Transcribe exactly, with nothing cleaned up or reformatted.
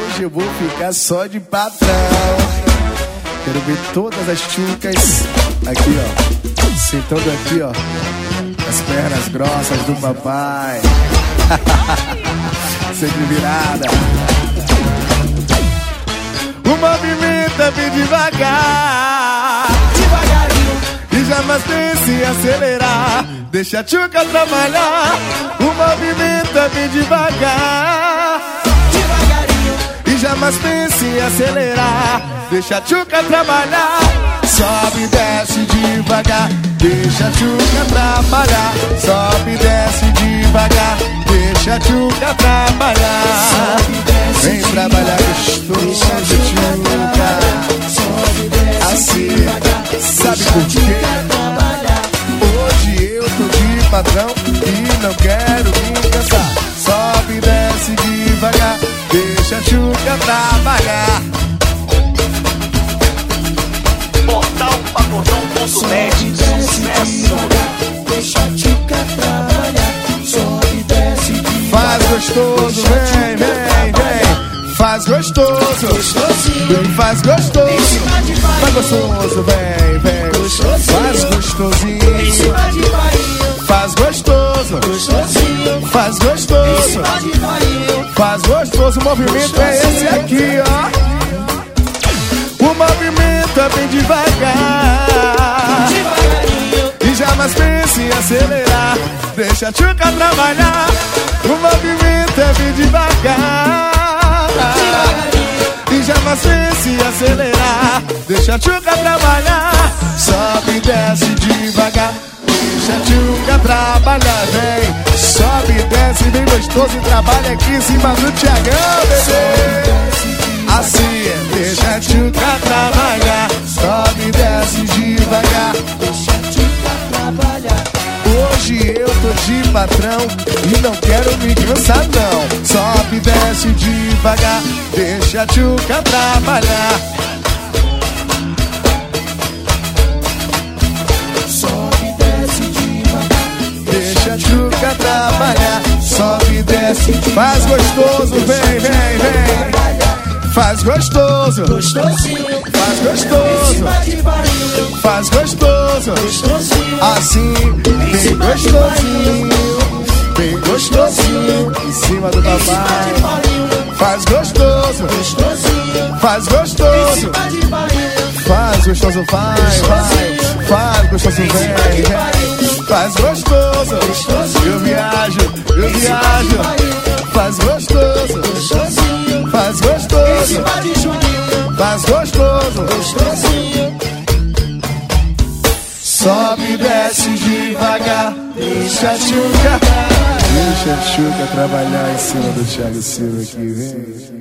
hoje eu vou ficar só de patrão. Quero ver todas as tchucas aqui, ó, sentando aqui, ó, as pernas grossas do papai. Sempre virada. O movimento é bem devagar, devagarinho, e jamais pense em acelerar. Deixa a tchuca trabalhar. O movimento é bem devagar, devagarinho, e jamais pense em acelerar. Deixa a tchuca trabalhar. Sobe e desce devagar. Deixa a tchuca trabalhar. Sobe e desce devagar. Deixa a tchuca trabalhar. Vem trabalhar gostoso, tchuca. Assim, sabe por quê? Hoje eu tô de patrão e não quero me cansar. Sobe e desce devagar. Deixa a tchuca trabalhar. Portal Pagodão ponto net. Sucesso. deixa a tchuca trabalhar. Sobe, desce devagar. Faz gostoso, vem, vem, vem. Faz gostoso, Gostosinho, faz gostoso. em cima de Faz farinha, gostoso, vem, vem. Faz em gostosinho. cima de farinha, Faz gostoso, gostosinho, faz em gostoso. cima de farinha, Faz gostoso, o movimento é esse aqui, ó. O movimento é bem devagar, devagarinho, e jamais pense em acelerar. Deixa a tchuca trabalhar. O movimento é bem devagar, e jamais pense em acelerar. Deixa a tchuca trabalhar. Sobe e desce devagar. Deixa a tchuca trabalhar, vem. Sobe e desce bem gostoso e trabalha aqui em cima do Thiagão, bebê. Assim, deixa a tchuca trabalhar. Sobe e desce devagar. deixa a tchuca trabalhar. Hoje eu tô de patrão e não quero me cansar não. Sobe e desce devagar. Deixa a tchuca trabalhar. Sobe, desce devagar. Deixa a tchuca trabalhar. Sobe e desce. Faz gostoso, vem, vem, vem. Faz gostoso, Gostosinho, faz em gostoso. cima de farinha, Faz gostoso. gostosinho, Assim, bem gostosinho. Bem gostosinho. Em cima do em cima de papai. farinha, Faz gostoso. gostosinho, Faz em gostoso. cima de farinha, Faz gostoso, faz, faz. Faz gostoso, vem, vem. Faz gostoso. Eu viajo, eu viajo. Faz gostoso. gostosinho, Faz em gostoso. cima de Juninho, Faz gostoso. gostosinho, Sobe e desce devagar. Deixa a tchuca. Deixa a tchuca trabalhar em cima do Thiago Silva aqui, vem.